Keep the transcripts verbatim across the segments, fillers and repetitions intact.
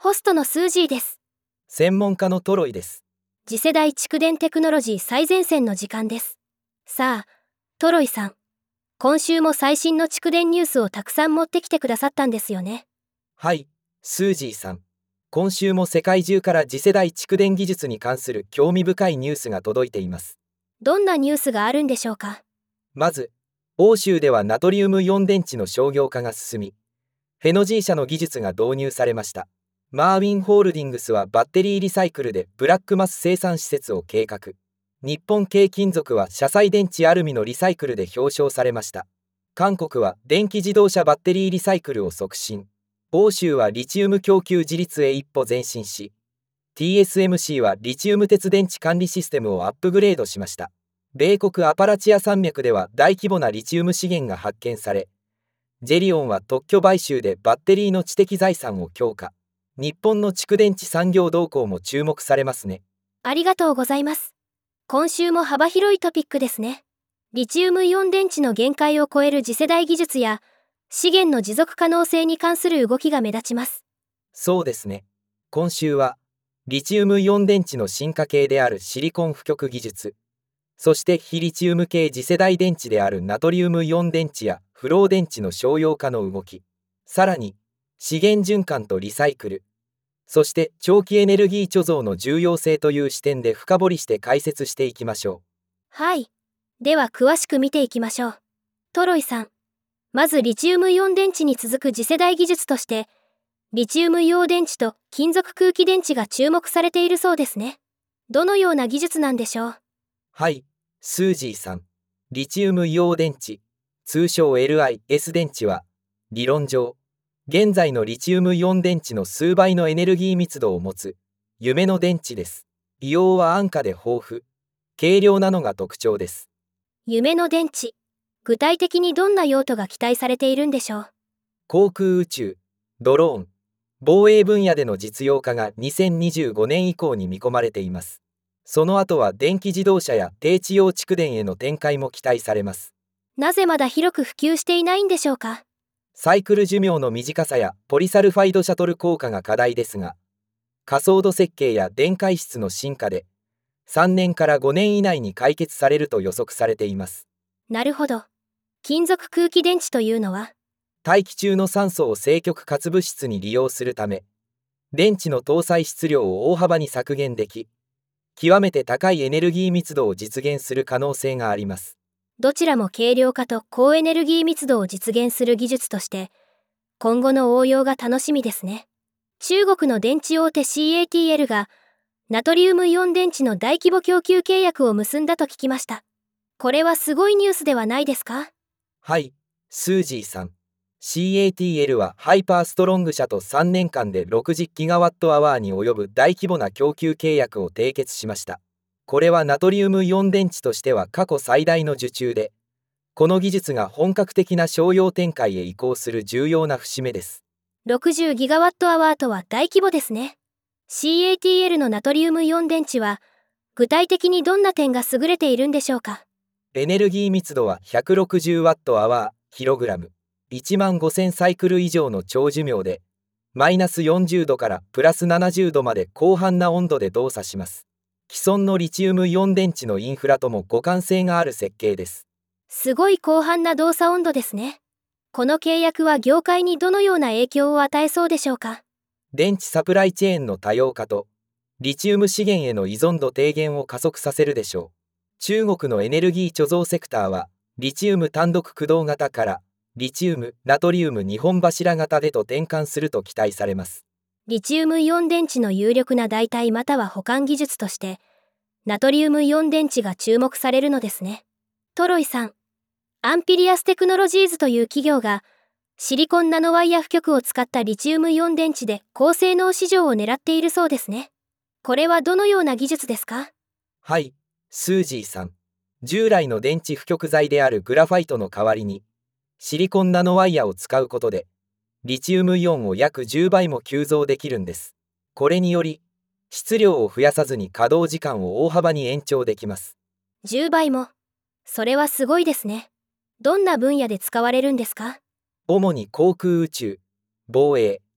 ホストのスージーです。 専門家のトロイです。 次世代蓄電テクノロジー最前線の時間です。さあ、トロイさん。今週も最新の蓄電ニュースをたくさん持ってきてくださったんですよね。 はい、スージーさん。今週も世界中から次世代蓄電技術に関する興味深いニュースが届いています。 どんなニュースがあるんでしょうか。 まず、欧州ではナトリウムイオン電池の商業化が進み、フェノジー社の技術が導入されました。マーウィンホールディングスはバッテリーリサイクルでブラックマス生産施設を計画。日本軽金属は車載電池アルミのリサイクルで表彰されました。韓国は電気自動車バッテリーリサイクルを促進。欧州はリチウム供給自立へ一歩前進し、ティーエスエムシー はリチウム鉄電池管理システムをアップグレードしました。米国アパラチア山脈では大規模なリチウム資源が発見され、ジェリオンは特許買収でバッテリーの知的財産を強化。日本の蓄電池産業動向も注目されますね。 ありがとうございます。今週も幅広いトピックですね。リチウムイオン電池の限界を超える次世代技術や資源の持続可能性に関する動きが目立ちます。 そうですね。今週はリチウムイオン電池の進化系であるシリコン負極技術、そして非リチウム系次世代電池であるナトリウムイオン電池やフロー電池の商用化の動き、さらに資源循環とリサイクル、そして長期エネルギー貯蔵の重要性という視点で深掘りして解説していきましょう。 はい。では詳しく見ていきましょう。トロイさん。まずリチウムイオン電池に続く次世代技術として、リチウムイオン電池と金属空気電池が注目されているそうですね。どのような技術なんでしょう。 はい、スージーさん。リチウムイオン電池、通称 エルアイエス 電池は、理論上、現在のリチウムイオン電池の数倍のエネルギー密度を持つ夢の電池です。硫黄は安価で豊富、軽量なのが特徴です。 夢の電池。具体的にどんな用途が期待されているんでしょう。 航空宇宙、ドローン、防衛分野での実用化がにせんにじゅうごねん以降に見込まれています。その後は電気自動車や低地用蓄電への展開も期待されます。 なぜまだ広く普及していないんでしょうか。 サイクル寿命の短さやポリサルファイドシャトル効果が課題ですが、仮想度設計や電解質の進化でさんねんからごねん以内に解決されると予測されています。 なるほど。金属空気電池というのは、 大気中の酸素を正極活物質に利用するため、電池の搭載質量を大幅に削減でき、極めて高いエネルギー密度を実現する可能性があります。 どちらも軽量化と高エネルギー密度を実現する技術として、今後の応用が楽しみですね。中国の電池大手 シーエーティーエル が、ナトリウムイオン電池の大規模供給契約を結んだと聞きました。これはすごいニュースではないですか。 はい、スージーさん。シーエーティーエル はハイパーストロング社とさんねんかんでろくじゅうギガワットアワーに及ぶ大規模な供給契約を締結しました。これはナトリウムイオン電池としては過去最大の受注で、この技術が本格的な商用展開へ移行する重要な節目です。 ろくじゅうギガワットアワーとは大規模ですね。シーエーティーエル のナトリウムイオン電池は、具体的にどんな点が優れているんでしょうか。 エネルギー密度はひゃくろくじゅうワットアワー、キログラム、いちまんごせんサイクル以上の長寿命で、マイナスよんじゅうどからプラスななじゅうどまで広範な温度で動作します。既存のリチウムイオン電池のインフラとも互換性がある設計です。 すごい広範な動作温度ですね。この契約は業界にどのような影響を与えそうでしょうか。 電池サプライチェーンの多様化と、リチウム資源への依存度低減を加速させるでしょう。中国のエネルギー貯蔵セクターは、リチウム単独駆動型から、リチウム、ナトリウムにほん柱型でと転換すると期待されます。 リチウムイオン電池の有力な代替または保管技術として、ナトリウムイオン電池が注目されるのですね。トロイさん。アンピリアステクノロジーズという企業が、シリコンナノワイヤ負極を使ったリチウムイオン電池で高性能市場を狙っているそうですね。これはどのような技術ですか。 はい、スージーさん。従来の電池負極材であるグラファイトの代わりに、シリコンナノワイヤを使うことで、リチウムイオンを約じゅうばいも急増できるんです。これにより、質量を増やさずに稼働時間を大幅に延長できます。 じゅうばいも。それはすごいですね。どんな分野で使われるんですか。 主に航空宇宙、防衛、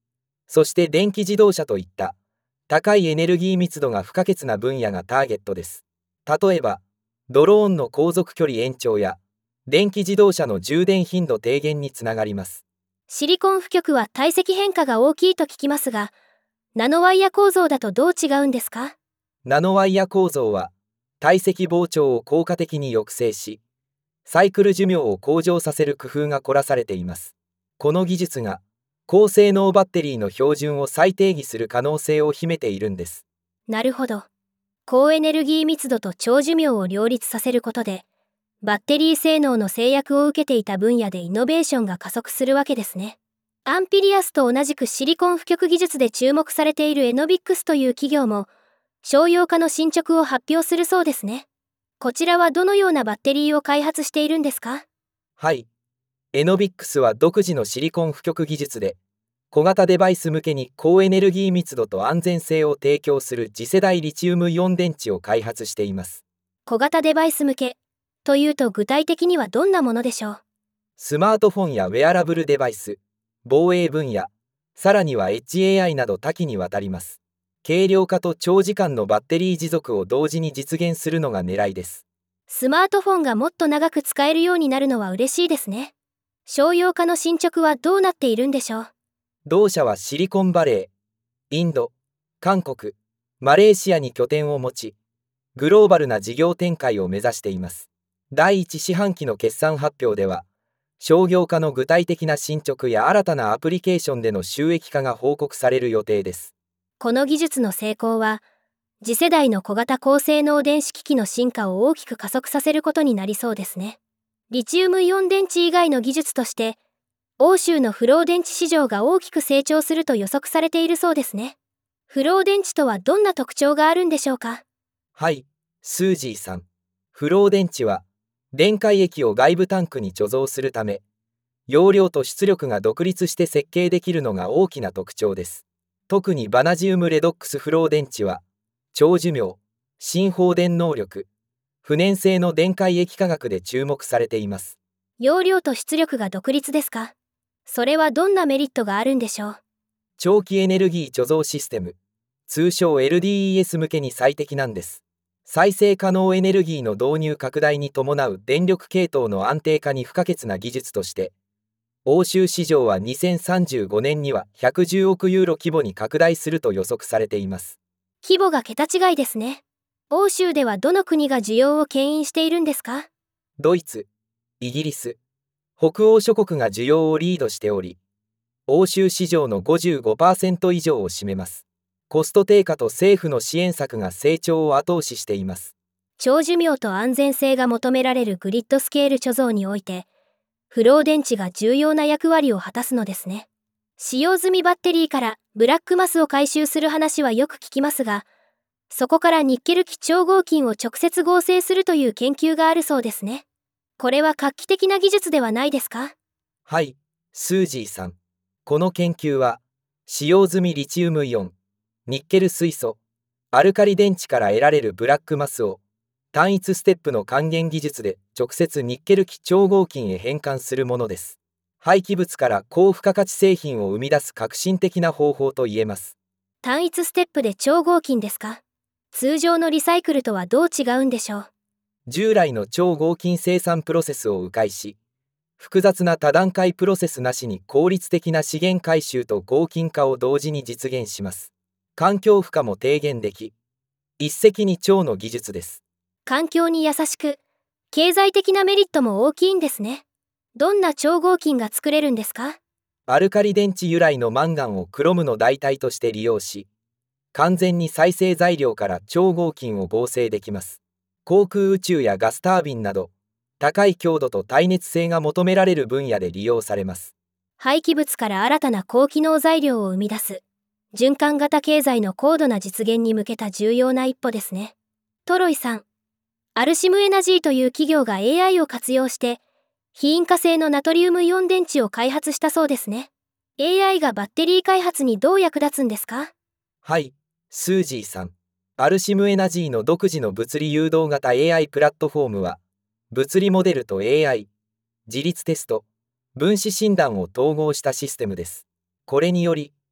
そして電気自動車といった高いエネルギー密度が不可欠な分野がターゲットです。例えば、ドローンの航続距離延長や電気自動車の充電頻度低減につながります。 シリコン負極は体積変化が大きいと聞きますが、ナノワイヤ構造だとどう違うんですか？ ナノワイヤ構造は体積膨張を効果的に抑制し、サイクル寿命を向上させる工夫が凝らされています。この技術が高性能バッテリーの標準を再定義する可能性を秘めているんです。 なるほど。高エネルギー密度と長寿命を両立させることで、バッテリー性能の制約を受けていた分野でイノベーションが加速するわけですね。アンピリアスと同じくシリコン負極技術で注目されているエノビックスという企業も、商用化の進捗を発表するそうですね。こちらはどのようなバッテリーを開発しているんですか？ はい。エノビックスは独自のシリコン負極技術で、小型デバイス向けに高エネルギー密度と安全性を提供する次世代リチウムイオン電池を開発しています。 小型デバイス向けというと具体的にはどんなものでしょう？ スマートフォンやウェアラブルデバイス、防衛分野、さらには エッジエーアイ など多岐にわたります。軽量化と長時間のバッテリー持続を同時に実現するのが狙いです。 スマートフォンがもっと長く使えるようになるのは嬉しいですね。商用化の進捗はどうなっているんでしょう？ 同社はシリコンバレー、インド、韓国、マレーシアに拠点を持ち、グローバルな事業展開を目指しています。だいいち四半期の決算発表では、商業化の具体的な進捗や新たなアプリケーションでの収益化が報告される予定です。 この技術の成功は、次世代の小型高性能電子機器の進化を大きく加速させることになりそうですね。リチウムイオン電池以外の技術として、欧州のフロー電池市場が大きく成長すると予測されているそうですね。フロー電池とはどんな特徴があるんでしょうか？ はい、スージーさん。フロー電池は、電解液を外部タンクに貯蔵するため、容量と出力が独立して設計できるのが大きな特徴です。特にバナジウムレドックスフロー電池は、長寿命、新放電能力、不燃性の電解液化学で注目されています。 容量と出力が独立ですか？それはどんなメリットがあるんでしょう？ 長期エネルギー貯蔵システム、通称 エルディーイーエス 向けに最適なんです。再生可能エネルギーの導入拡大に伴う電力系統の安定化に不可欠な技術として、欧州市場はにせんさんじゅうごねんにはひゃくじゅうおくユーロ規模に拡大すると予測されています。 規模が桁違いですね。欧州ではどの国が需要を牽引しているんですか？ ドイツ、イギリス、北欧諸国が需要をリードしており、欧州市場の ごじゅうごパーセント 以上を占めます。コスト低下と政府の支援策が成長を後押ししています。 長寿命と安全性が求められるグリッドスケール貯蔵において、フロー電池が重要な役割を果たすのですね。使用済みバッテリーからブラックマスを回収する話はよく聞きますが、そこからニッケル基調合金を直接合成するという研究があるそうですね。これは画期的な技術ではないですか？ はい、スージーさん。この研究は、使用済みリチウムイオン、ニッケル水素、アルカリ電池から得られるブラックマスを、単一ステップの還元技術で直接ニッケル基調合金へ変換するものです。廃棄物から高付加価値製品を生み出す革新的な方法と言えます。 単一ステップで超合金ですか？通常のリサイクルとはどう違うんでしょう？ 従来の超合金生産プロセスを迂回し、複雑な多段階プロセスなしに効率的な資源回収と合金化を同時に実現します。環境負荷も低減でき、一石二鳥の技術です。 環境に優しく、経済的なメリットも大きいんですね。どんな超合金が作れるんですか？ アルカリ電池由来のマンガンをクロムの代替として利用し、完全に再生材料から超合金を合成できます。航空宇宙やガスタービンなど、高い強度と耐熱性が求められる分野で利用されます。 廃棄物から新たな高機能材料を生み出す、循環型経済の高度な実現に向けた重要な一歩ですね。トロイさん、アルシムエナジーという企業が エーアイ を活用して、非引火性のナトリウムイオン電池を開発したそうですね。エーアイ がバッテリー開発にどう役立つんですか？ はい、スージーさん。アルシムエナジーの独自の物理誘導型 エーアイ プラットフォームは、物理モデルと エーアイ、自律テスト、分子診断を統合したシステムです。これにより、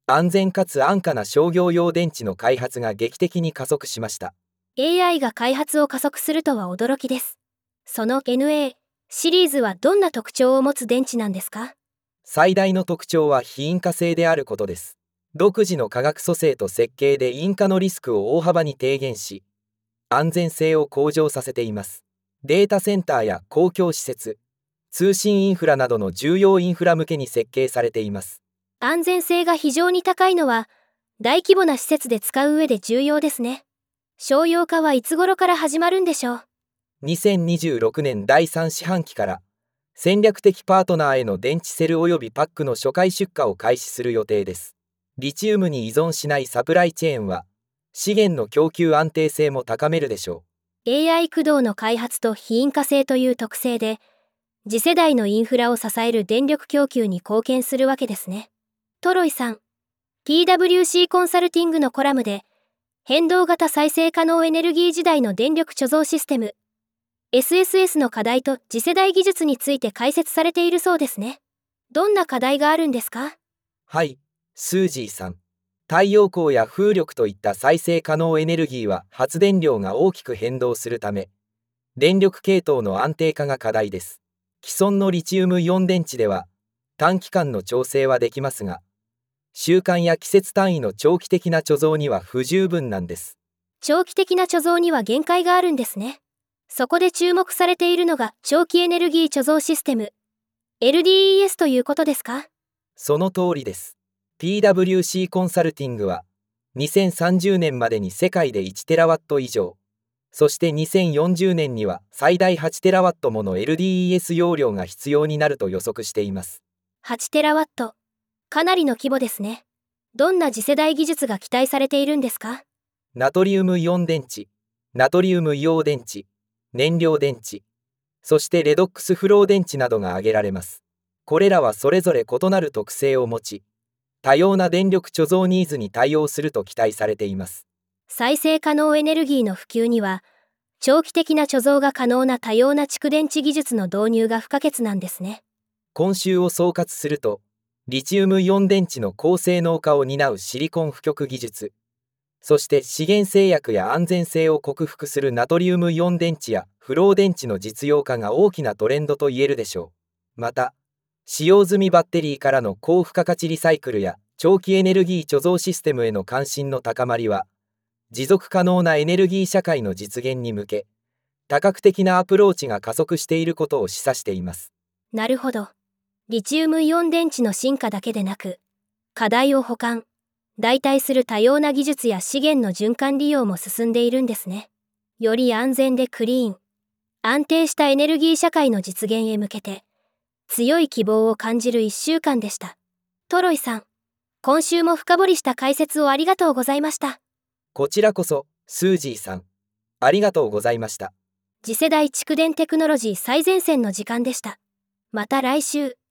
安全かつ安価な商業用電池の開発が劇的に加速しました。 エーアイ が開発を加速するとは驚きです。その エヌエー シリーズはどんな特徴を持つ電池なんですか？ 最大の特徴は非引火性であることです。独自の化学組成と設計で引火のリスクを大幅に低減し、安全性を向上させています。データセンターや公共施設、通信インフラなどの重要インフラ向けに設計されています。 安全性が非常に高いのは、大規模な施設で使う上で重要ですね。商用化はいつ頃から始まるんでしょう？ にせんにじゅうろくねんだいさん四半期から戦略的パートナーへの電池セル及びパックの初回出荷を開始する予定です。リチウムに依存しないサプライチェーンは資源の供給安定性も高めるでしょう。エーアイ 駆動の開発と非引火性という特性で、次世代のインフラを支える電力供給に貢献するわけですね。トロイさん、ピーダブリューシー コンサルティングのコラムで、変動型再生可能エネルギー時代の電力貯蔵システム、エスエスエス の課題と次世代技術について解説されているそうですね。どんな課題があるんですか？ はい、スージーさん。太陽光や風力といった再生可能エネルギーは発電量が大きく変動するため、電力系統の安定化が課題です。既存のリチウムイオン電池では短期間の調整はできますが、週間や季節単位の長期的な貯蔵には不十分なんです。 長期的な貯蔵には限界があるんですね。そこで注目されているのが長期エネルギー貯蔵システム エルディーイーエス ということですか？ その通りです。 ピーダブリューシー コンサルティングはにせんさんじゅうねんまでに世界でいちテラワット以上、そしてにせんよんじゅうねんには最大はちテラワットもの エルディーイーエス 容量が必要になると予測しています。 はちテラワット、かなりの規模ですね。どんな次世代技術が期待されているんですか？ ナトリウムイオン電池、ナトリウム硫黄電池、燃料電池、そしてレドックスフロー電池などが挙げられます。これらはそれぞれ異なる特性を持ち、多様な電力貯蔵ニーズに対応すると期待されています。 再生可能エネルギーの普及には、長期的な貯蔵が可能な多様な蓄電池技術の導入が不可欠なんですね。 今週を総括すると、リチウムイオン電池の高性能化を担うシリコン負極技術、そして資源制約や安全性を克服するナトリウムイオン電池やフロー電池の実用化が大きなトレンドと言えるでしょう。また、使用済みバッテリーからの高付加価値リサイクルや長期エネルギー貯蔵システムへの関心の高まりは、持続可能なエネルギー社会の実現に向け、多角的なアプローチが加速していることを示唆しています。 なるほど。リチウムイオン電池の進化だけでなく、課題を補完、代替する多様な技術や資源の循環利用も進んでいるんですね。より安全でクリーン、安定したエネルギー社会の実現へ向けて、強い希望を感じるいっしゅうかんでした。トロイさん、今週も深掘りした解説をありがとうございました。 こちらこそ、スージーさん、ありがとうございました。 次世代蓄電テクノロジー最前線の時間でした。また来週。